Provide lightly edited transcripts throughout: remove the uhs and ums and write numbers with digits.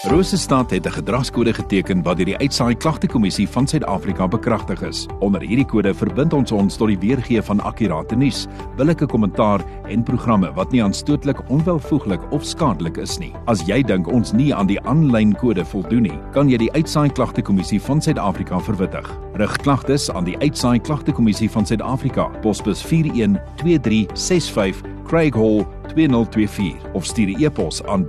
Rosestad het 'n gedragskode geteken wat deur die Uitsaai Klagtekommissie van Suid-Afrika bekragtig is. Onder hierdie kode verbind ons tot die weergee van akkurate nuus, billike kommentaar en programme wat nie aanstootlik, onwelvoeglik of skadelik is nie. As jy dink ons nie aan die aanlyn kode voldoen nie, kan jy die Uitsaai Klagtekommissie van Suid-Afrika verwittig. Rig klagtes aan die Uitsaai Klagtekommissie van Suid-Afrika, posbus 412365 Craig Hall 2024 of stuur 'n e-pos aan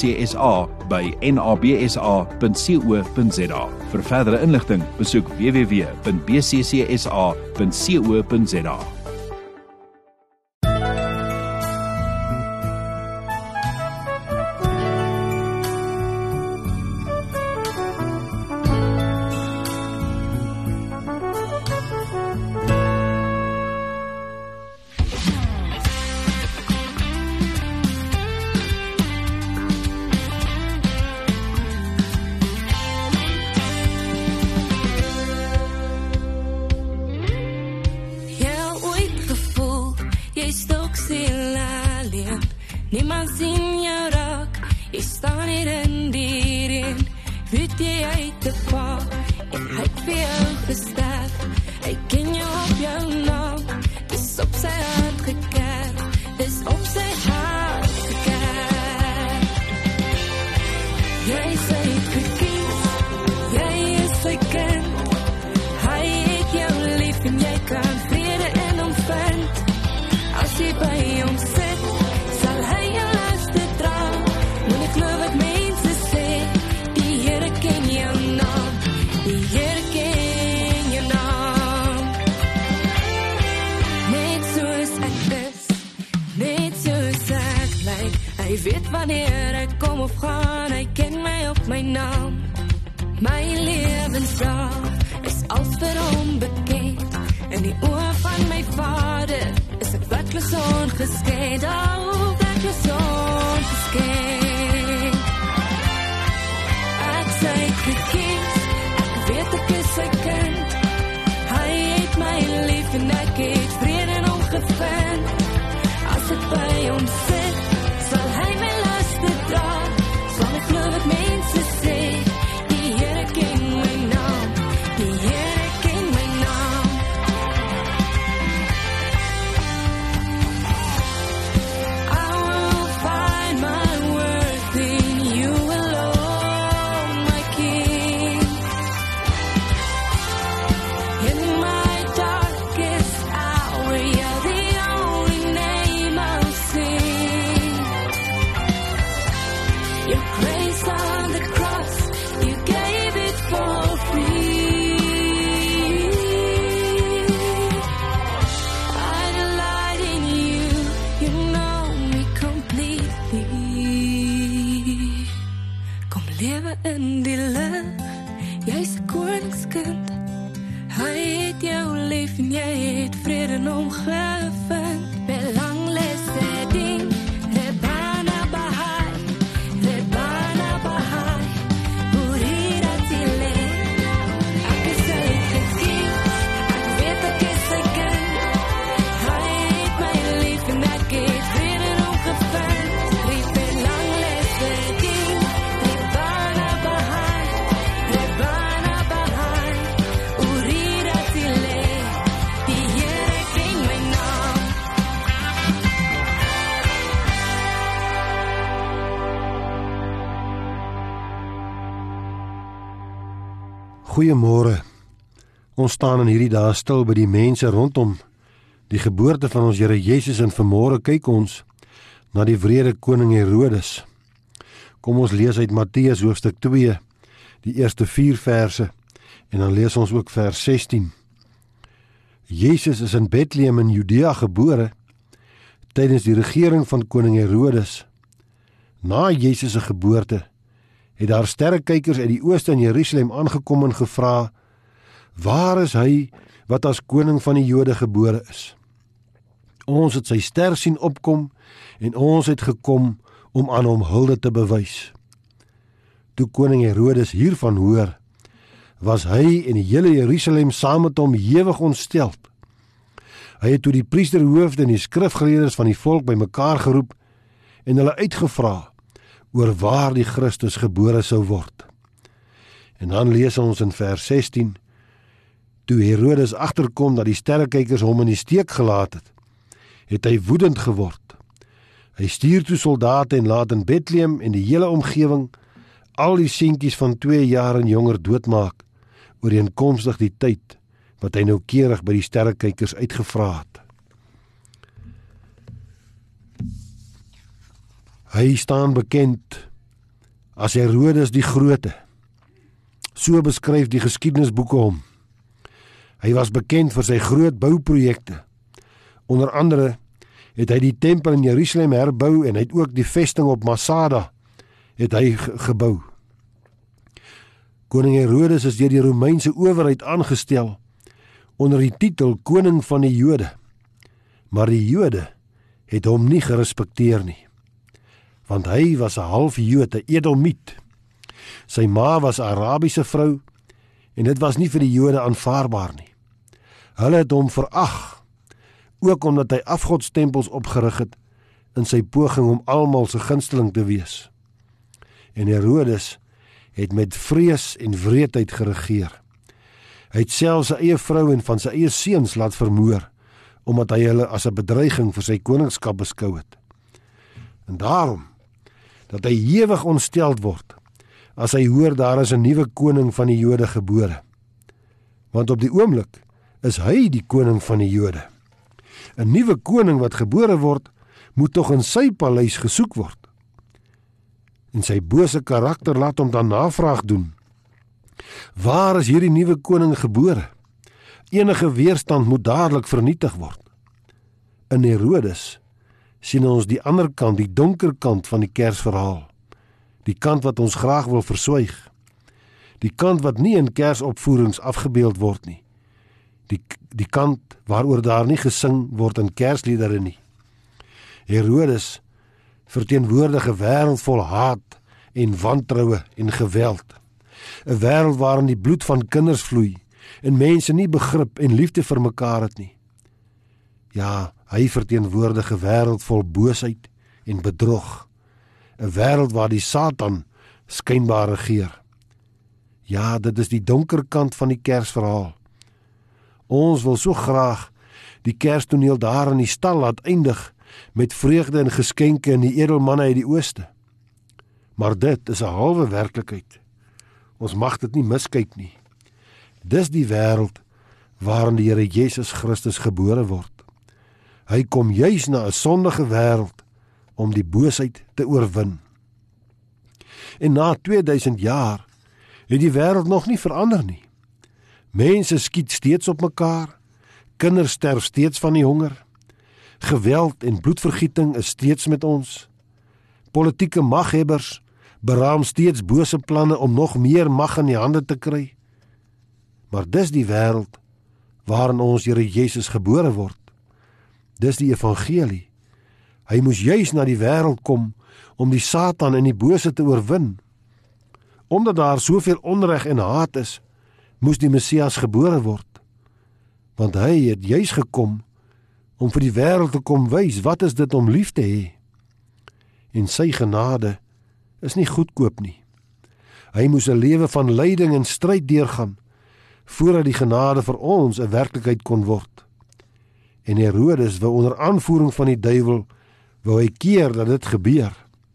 bccsa@nabsa.co.za. Vir verdere inligting, besoek www.bccsa.co.za. Niemand sien jou raak, jy staan hier in die reën. Weet jy uit te pa, en hy het vir jou gesterf. Hy ken jou op jou naam, dis op sy hart gekerf. Dis op sy hart gekerf. Jy is sy gekies, jy is sy kind. Hy het jou lief en jy kan vrede in hom vind. As jy by hom sit, hy weet wanneer ek kom of gaan, hy ken my op my naam. My lewensdag is als vir hom bekend. In die oë van my Vader is ek werklik ongeskeid. Oh, werklik ongeskeid. Ek sy gekies, ek weet ek is sy kind. Hy het my lief en ek het vrede in hom gevind. As ek by hom sit, sal hy my laste dra, sal ek glo wat mense sê, die Here ken my naam, die Here ken my naam. I will find my worth in you alone, my King. In my darkest hour, you're the only name I'll sing. Your grace on the cross, you gave it for free. I delight in you, you know me completely. Kom lewe in die lig, jy's 'n koningskind. Hy het jou lief en jy het vrede in hom gevind. Belangless ding, Rebana Bahai. Goeiemôre. Ons staan in hierdie dae stil by die mense rondom die geboorte van ons Here Jesus en vanmôre kyk ons na die wrede koning Herodes. Kom ons lees uit Matteus hoofstuk 2, die eerste 4 verse en dan lees ons ook vers 16. Jesus is in Bethlehem in Judea gebore tydens die regering van koning Herodes. Na Jesus se geboorte het daar sterrekykers uit die ooste in Jerusalem aangekom en gevra, waar is hy wat as koning van die Jode gebore is? Ons het sy ster sien opkom en ons het gekom om aan hom hulde te bewys. Toe koning Herodes hiervan hoor, was hy en die hele Jerusalem saam met hom hewig ontsteld. Hy het toe die priesterhoofde en die skrifgeleerdes van die volk bymekaar geroep en hulle uitgevra oor waar die Christus gebore sou word. En dan lees ons in vers 16, toe Herodes agterkom dat die sterrekykers hom in die steek gelaat het hy woedend geword. Hy stuur toe soldate en laat in Bethlehem en die hele omgewing al die seentjies van 2 jaar en jonger doodmaak, ooreenkomstig die tyd wat hy noukeurig by die sterrekykers uitgevra het. Hy staan bekend as Herodes die Grote. So beskryf die geskiedenisboeke hom. Hy was bekend vir sy groot bouprojekte. Onder andere het hy die tempel in Jerusalem herbou en hy het ook die vesting op Masada het hy gebou. Koning Herodes is deur die Romeinse owerheid aangestel onder die titel Koning van die Jode. Maar die Jode het hom nie gerespekteer nie, want hy was 'n half Jood, 'n Edomiet. Sy ma was 'n Arabiese vrou en dit was nie vir die Jode aanvaarbaar nie. Hulle het hom verag, ook omdat hy afgodstempels opgerig het in sy poging om almal se gunsteling te wees. En Herodes het met vrees en wreedheid geregeer. Hy het selfs sy eie vrou en van sy eie seuns laat vermoor, omdat hy hulle as 'n bedreiging vir sy koningskap beskou het. En daarom, dat hy ewig ontsteld word, as hy hoor daar is 'n nuwe koning van die Jode gebore. Want op die oomblik is hy die koning van die Jode. 'n Nuwe koning wat gebore word, moet tog in sy paleis gesoek word. En sy bose karakter laat hom dan navraag doen. Waar is hierdie nuwe koning gebore? Enige weerstand moet dadelik vernietig word. In Herodes sien ons die ander kant, die donker kant van die Kersverhaal. Die kant wat ons graag wil verswyg. Die kant wat nie in Kersopvoerings afgebeeld word nie. Die kant waaroor daar nie gesing word in Kersliedere nie. Herodes verteenwoordig 'n wêreld vol haat en wantroue en geweld. 'n Wêreld waarin die bloed van kinders vloei en mense nie begrip en liefde vir mekaar het nie. Ja, hy verteenwoordig 'n wêreld vol boosheid en bedrog. 'n Wêreld waar die Satan skynbaar regeer. Ja, dit is die donker kant van die Kersverhaal. Ons wil so graag die Kerstoneel daar in die stal laat eindig met vreugde en geskenke en die edelmanne uit die ooste. Maar dit is 'n halwe werklikheid. Ons mag dit nie miskyk nie. Dis die wêreld waarin die Here Jesus Christus gebore word. Hy kom juis na 'n sondige wêreld om die boosheid te oorwin. En na 2000 jaar het die wêreld nog nie verander nie. Mense skiet steeds op mekaar, kinders sterf steeds van die honger, geweld en bloedvergieting is steeds met ons, politieke maghebbers beraam steeds bose planne om nog meer mag in die hande te kry. Maar dis die wêreld waarin ons Here Jesus gebore word. Dis die evangelie. Hy moes juis na die wêreld kom om die Satan en die bose te oorwin. Omdat daar soveel onreg en haat is, moes die Messias gebore word. Want hy het juis gekom om vir die wêreld te kom wys wat is dit om lief te hê. En sy genade is nie goedkoop nie. Hy moes 'n lewe van lyding en stryd deurgaan voordat die genade vir ons 'n werklikheid kon word. En Herodes wou onder aanvoering van die duiwel wou hy keer dat dit gebeur.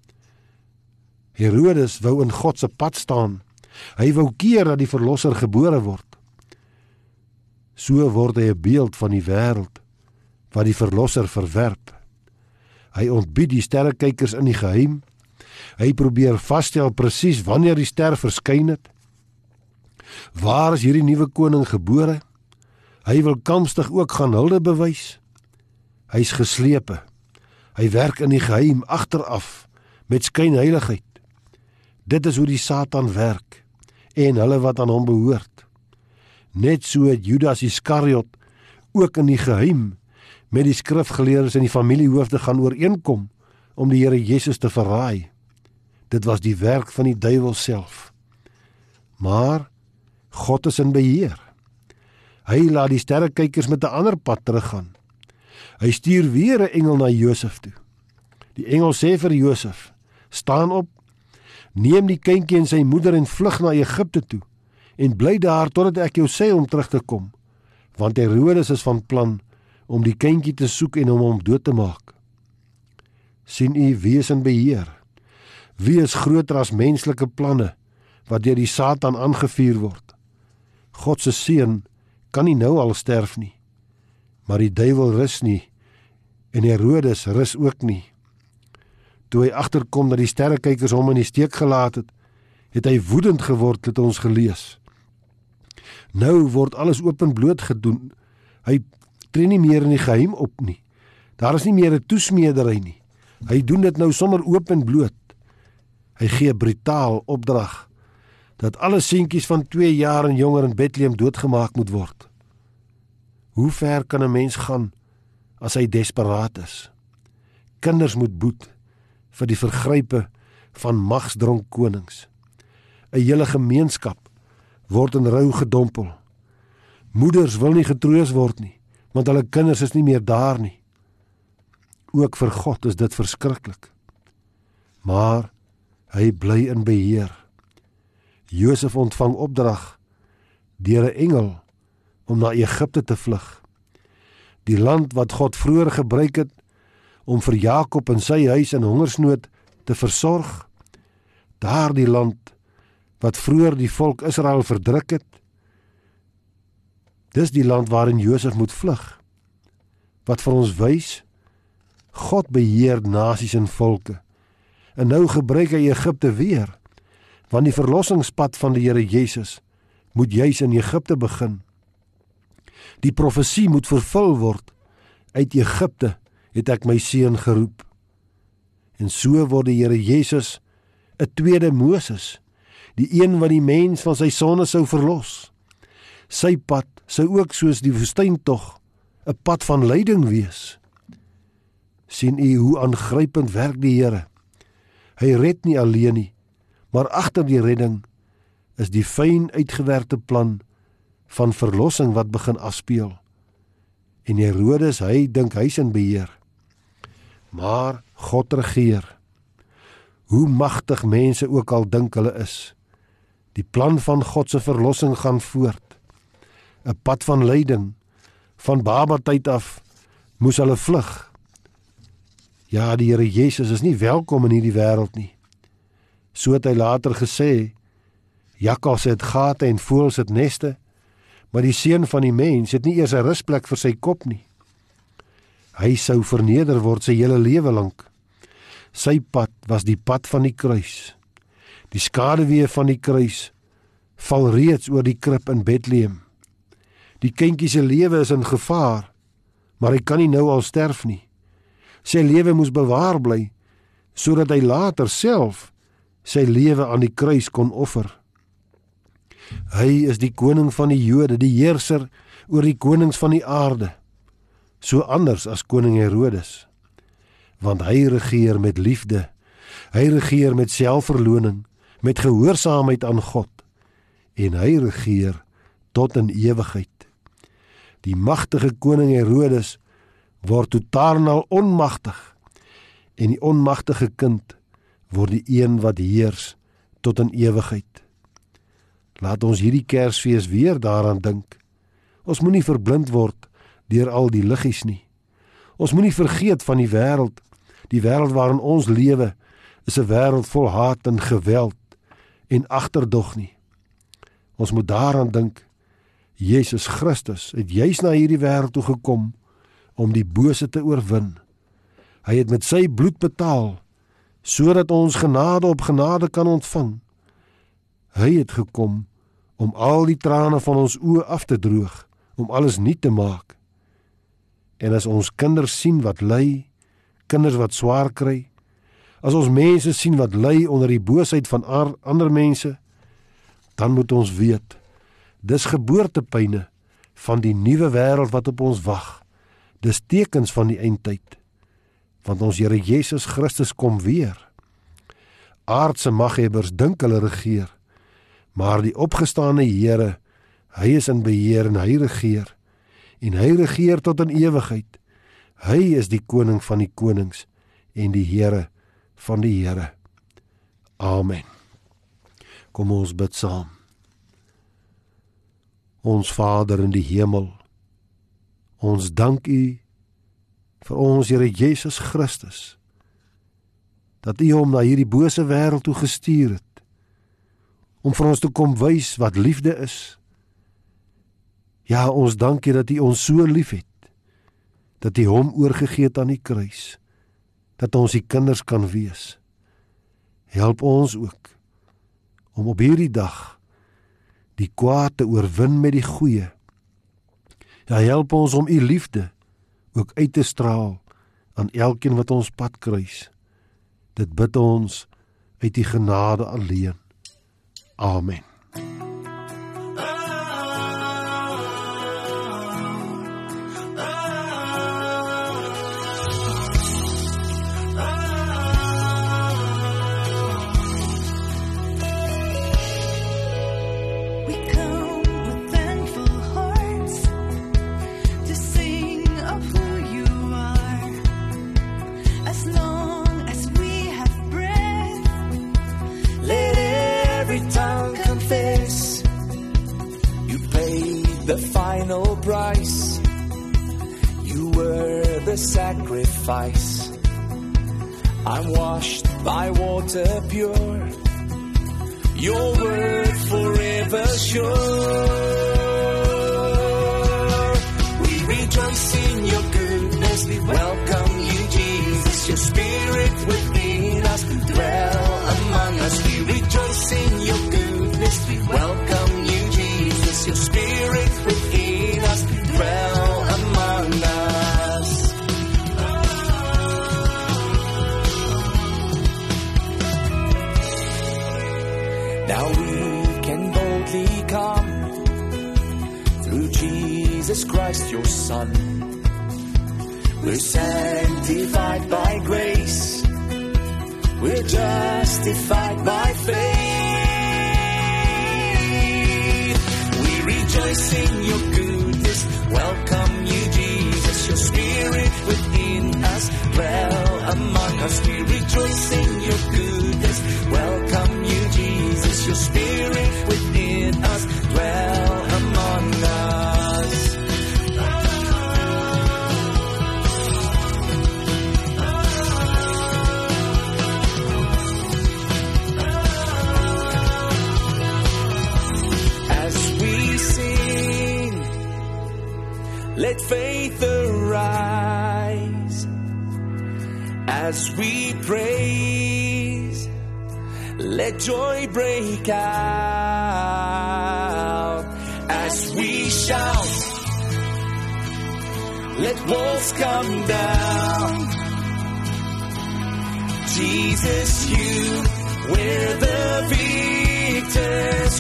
Herodes wou in God se pad staan. Hy wou keer dat die verlosser gebore word. So word hy 'n beeld van die wêreld wat die verlosser verwerp. Hy ontbied die sterrekykers in die geheim. Hy probeer vasstel presies wanneer die ster verskyn het. Waar is hierdie nuwe koning gebore? Hy wil kamstig ook gaan hulde bewys. Hy's geslepe. Hy werk in die geheim agteraf met skynheiligheid. Dit is hoe die Satan werk en hulle wat aan hom behoort. Net so het Judas Iskariot ook in die geheim met die skrifgeleerdes en die familiehoofde gaan ooreenkom om die Here Jesus te verraai. Dit was die werk van die duiwel self. Maar God is in beheer. Hy laat die sterrekykers met 'n ander pad teruggaan. Hy stuur weer 'n engel na Josef toe. Die engel sê vir Josef: "Staan op Neem die kindjie en sy moeder en vlug na Egipte toe, en bly daar totdat ek jou sê om terug te kom, want Herodes is van plan om die kindjie te soek en hom dood te maak. Sien u, wie is in beheer? Wie is groter as menslike planne, wat deur die Satan aangevuur word? God se seun kan nie nou al sterf nie, maar die duiwel rus nie, en Herodes rus ook nie. Toe hy agterkom dat die sterrekykers hom in die steek gelaat het hy woedend geword, het ons gelees. Nou word alles openbloot gedoen. Hy tree nie meer in die geheim op nie. Daar is nie meer 'n toesmedery nie. Hy doen dit nou sommer openbloot. Hy gee brutaal opdrag dat alle seentjies van 2 jaar en jonger in Bethlehem doodgemaak moet word. Hoe ver kan 'n mens gaan as hy desperaat is? Kinders moet boet vir die vergrype van magsdronk konings. 'n Hele gemeenskap word in rou gedompel. Moeders wil nie getroos word nie, want hulle kinders is nie meer daar nie. Ook vir God is dit verskriklik. Maar hy bly in beheer. Josef ontvang opdrag deur 'n engel om na Egipte te vlug. Die land wat God vroeër gebruik het om vir Jakob en sy huis in hongersnood te versorg, daardie land wat vroeër die volk Israel verdruk het, dis die land waarin Josef moet vlug. Wat vir ons wys, God beheer nasies en volke. En nou gebruik hy Egipte weer, want die verlossingspad van die Here Jesus moet juis in Egipte begin. Die profesie moet vervul word. Uit Egipte het ek my seun geroep. En so word die Here Jesus 'n tweede Moses, die een wat die mens van sy sonde sou verlos. Sy pad sou ook soos die woestyntog 'n pad van lyding wees. Sien u hoe aangrypend werk die Here? Hy red nie alleen nie, maar agter die redding is die fyn uitgewerkte plan van verlossing wat begin afspeel. En Herodes, hy dink hy's in beheer. Maar God regeer. Hoe magtig mense ook al dink hulle is, die plan van God se verlossing gaan voort. 'n Pad van lyding, van babatyd af, moes hulle vlug. Ja, die Here Jesus is nie welkom in hierdie wêreld nie. So het hy later gesê, jakkals het gate en voëls het neste, maar die seun van die mens het nie eers 'n rusplek vir sy kop nie. Hy sou verneder word sy hele lewe lank. Sy pad was die pad van die kruis. Die skaduwee van die kruis val reeds oor die krib in Bethlehem. Die kindjie se lewe is in gevaar, maar hy kan nie nou al sterf nie. Sy lewe moes bewaar bly, sodat hy later self sy lewe aan die kruis kon offer. Hy is die koning van die Jode, die heerser oor die konings van die aarde, so anders as koning Herodes, want hy regeer met liefde, hy regeer met selfverloning, met gehoorsaamheid aan God, en hy regeer tot in ewigheid. Die magtige koning Herodes word totaal onmagtig, en die onmagtige kind word die een wat heers tot in ewigheid. Laat ons hierdie Kersfees weer daaraan dink. Ons moenie verblind word deur al die liggies nie. Ons moenie vergeet van die wêreld waarin ons lewe, is 'n wêreld vol haat en geweld en agterdog nie. Ons moet daaraan dink, Jesus Christus het juis na hierdie wêreld toe gekom om die bose te oorwin. Hy het met sy bloed betaal, sodat ons genade op genade kan ontvang. Hy het gekom om al die trane van ons oë af te droog, om alles nuut te maak. En as ons kinders sien wat ly, kinders wat swaar kry, as ons mense sien wat ly onder die boosheid van ander mense, dan moet ons weet, dis geboortepyne van die nuwe wêreld wat op ons wag. Dis tekens van die eindtyd, want ons Here Jesus Christus kom weer. Aardse maghebbers dink hulle regeer, maar die opgestane Here, hy is in beheer en hy regeer tot in ewigheid. Hy is die koning van die konings en die Here van die Here. Amen. Kom ons bid saam. Ons Vader in die hemel, ons dank U vir ons Here Jesus Christus, dat U hom na hierdie bose wêreld toe gestuur het, om vir ons te kom wys wat liefde is. Ja, ons dank U dat U ons so lief het, dat U hom oorgegee het aan die kruis, dat ons die kinders kan wees. Help ons ook, om op hierdie dag die kwaad te oorwin met die goeie. Ja, help ons om U liefde ook uit te straal aan elkeen wat ons pad kruis. Dit bid ons uit die genade alleen. Amen. Price. You were the sacrifice. I'm washed by water pure. Your word forever sure. We rejoice in your goodness. We welcome you, Jesus. Your spirit within us dwell among us. We rejoice in your goodness. We welcome you, Jesus. Your spirit within us dwell among us. Now we can boldly come through Jesus Christ your Son. We're sanctified by grace. We're justified by faith. We rejoice in your goodness. Welcome you, Jesus. Your spirit within us dwell among us. We rejoice in your goodness. Welcome you, Jesus. Your spirit within us dwell among us. As we sing, let faith arise. As we praise, let joy break out. As we shout, let walls come down. Jesus, you wear the victor's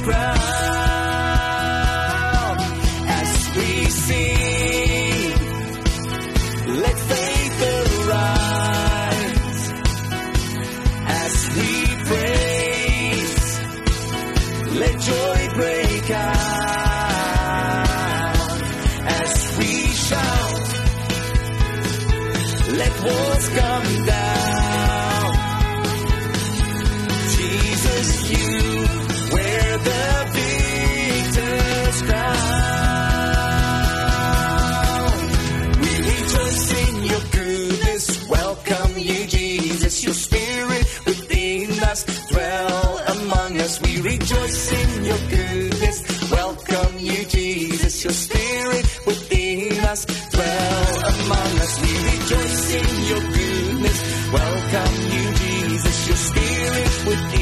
crown. As we sing, let faith arise. As we praise, let joy break out. As we shout, let walls come down. Jesus, you wear the victor's crown. We rejoice in your goodness. Welcome you, Jesus. Your spirit within us dwell among us. We rejoice in your goodness. Welcome you, Jesus. Your spirit within us dwell among us. We rejoice in your goodness. Welcome you, Jesus. Your spirit within